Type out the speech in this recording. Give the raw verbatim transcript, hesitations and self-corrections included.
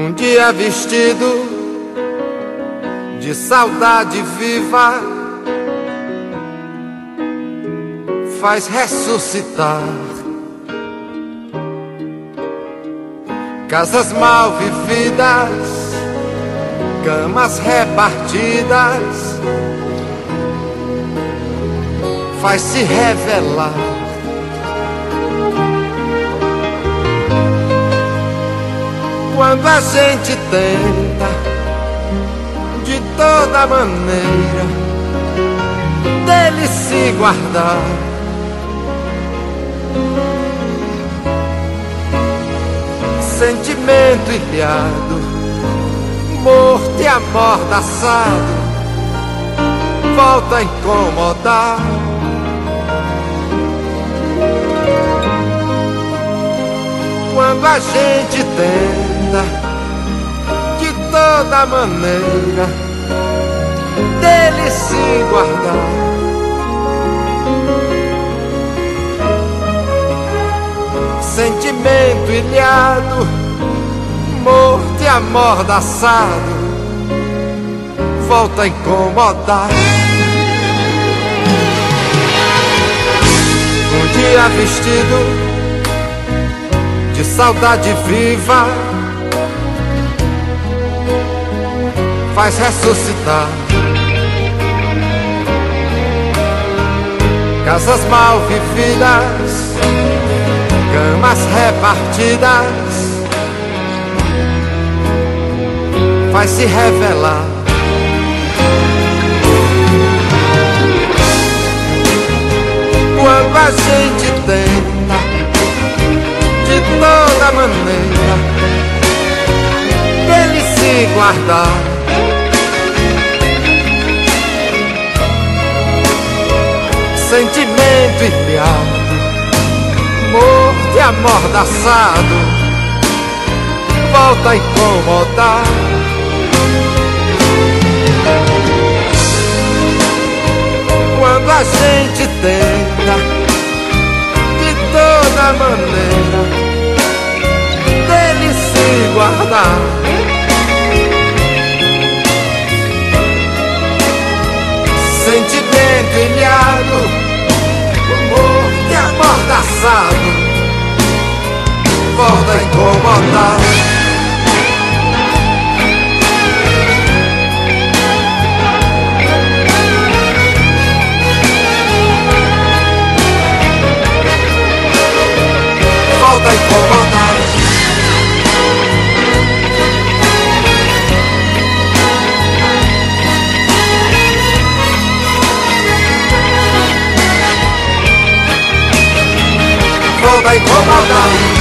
Um dia vestido de saudade viva, faz ressuscitar casas mal vividas, camas repartidas, faz se revelar quando a gente tenta de toda maneira dele se guardar. Sentimento ilhado, morto e amordaçado, volta a incomodar. Quando a gente tenta de toda maneira dele se guardar. Sentimento ilhado, morto e amordaçado, volta a incomodar. Um dia vestido de saudade viva, faz ressuscitar casas mal vividas, camas repartidas, faz se revelar quando a gente tenta de toda maneira dele se guardar. Sentimento ilhado, morto e amordaçado, volta a incomodar. Quando a gente tenta de toda maneira dele se guardar. Sentimento ilhado, morto e amordaçado, volta a incomodar. Volta a incomodar. Volta a incomodar.